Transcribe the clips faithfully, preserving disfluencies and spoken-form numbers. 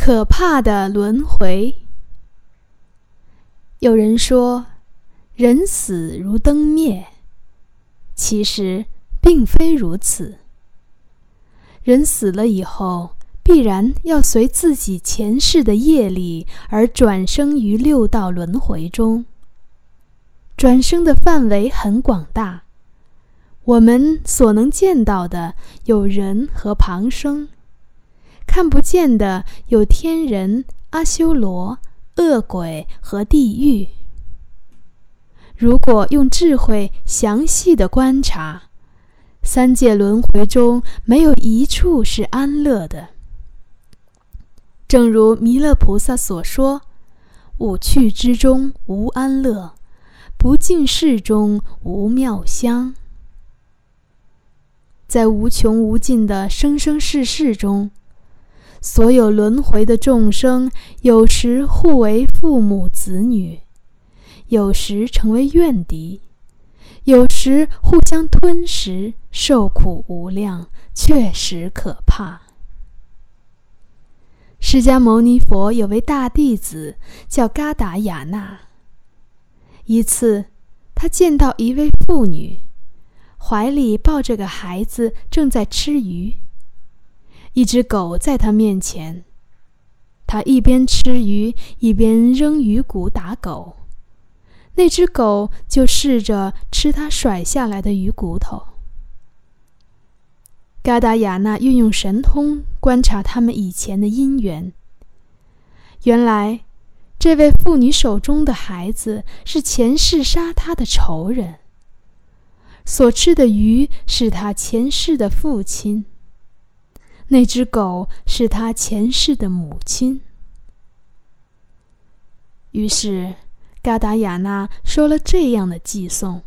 可怕的轮回。有人说，人死如灯灭，其实并非如此。人死了以后，必然要随自己前世的业力而转生于六道轮回中。转生的范围很广大，我们所能见到的有人和旁生，看不见的有天人、阿修罗、恶鬼和地狱。如果用智慧详细的观察，三界轮回中没有一处是安乐的。正如弥勒菩萨所说，五趣之中无安乐，不净世中无妙香。在无穷无尽的生生世世中，所有轮回的众生，有时互为父母子女，有时成为怨敌，有时互相吞食，受苦无量，确实可怕。释迦牟尼佛有位大弟子叫嘎达雅那。一次，他见到一位妇女，怀里抱着个孩子，正在吃鱼。一只狗在他面前，他一边吃鱼，一边扔鱼骨打狗。那只狗就试着吃他甩下来的鱼骨头。嘎达雅那运用神通观察他们以前的因缘。原来，这位妇女手中的孩子是前世杀她的仇人，所吃的鱼是他前世的父亲，那只狗是他前世的母亲。于是嘎达雅那说了这样的偈颂：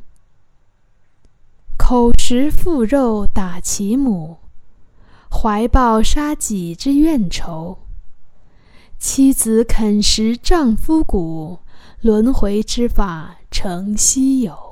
口食父肉打其母，怀抱杀己之怨仇。妻子啃食丈夫骨，轮回之法诚稀有。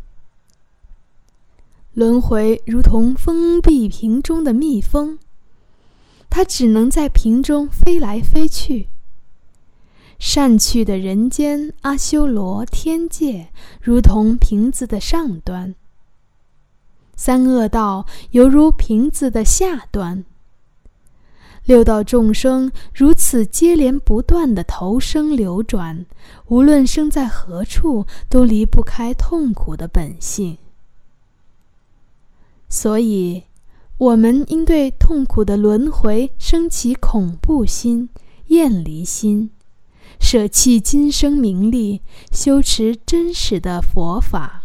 轮回如同封闭瓶中的蜜蜂，它只能在瓶中飞来飞去。善趣的人间、阿修罗、天界，如同瓶子的上端；三恶道犹如瓶子的下端。六道众生如此接连不断的投生流转，无论生在何处，都离不开痛苦的本性。所以，我们应对痛苦的轮回升起恐怖心、厌离心，舍弃今生名利，修持真实的佛法。